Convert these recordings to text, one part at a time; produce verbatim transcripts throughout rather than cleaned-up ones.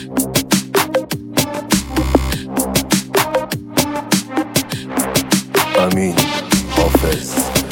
امین حافظ.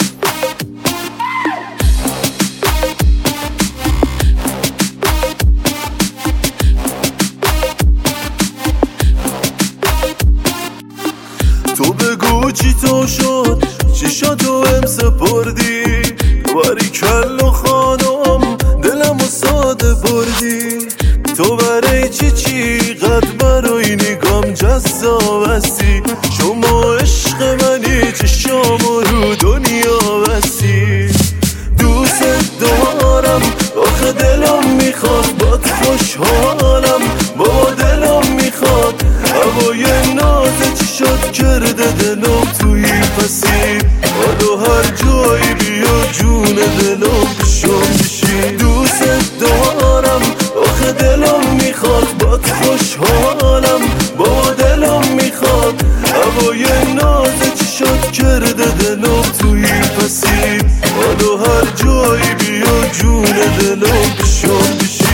تو بگو چی تو شد، چشاتو ام سپردی، باری کل و خانم دلمو ساده بردی. تو برای چی چی قد برای نگام جذاب هستی، شما عشق منی چشامو رو دنیا بستی. دوست دارم آخه دلم میخواد باد خوشحالم، با دلم میخواد هوای نازه چی شد کرده دلم توی پسی. حالا هر جایی بیا جون دلم پیشم بشی. دوست دارم آخه دلم میخواد باد خوشحالم، با دلم میخواد هوای نازه چی شد کرده دلم توی پسی. حالا هر جایی بیا جون دلم پیشم بشی.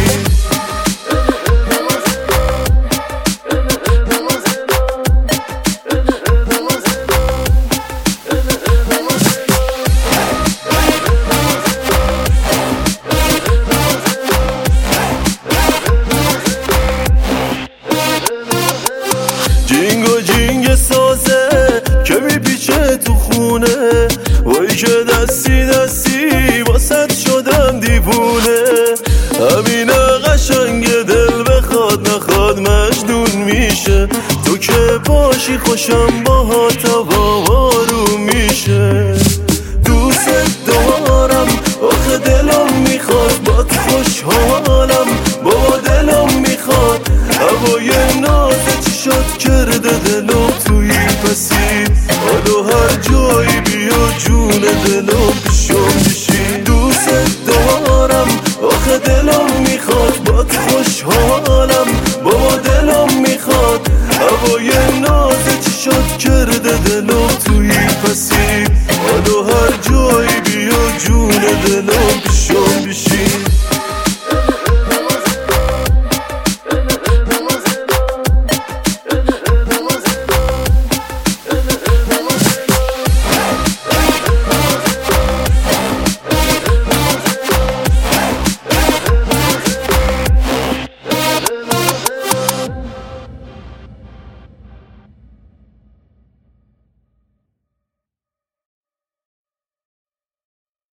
جینگ و جینگ سازه که میپیچه تو خونه، وای که دستی دستی واسد شدم دیوونه. همینه قشنگ دل بخواد نخواد مجنون میشه، تو که باشی خوشم باهات هوا آروم میشه. دوست دارم آخه دلم میخواد باد خوشحالم، با دلم میخواد هوای نازه چی شد کرده دلم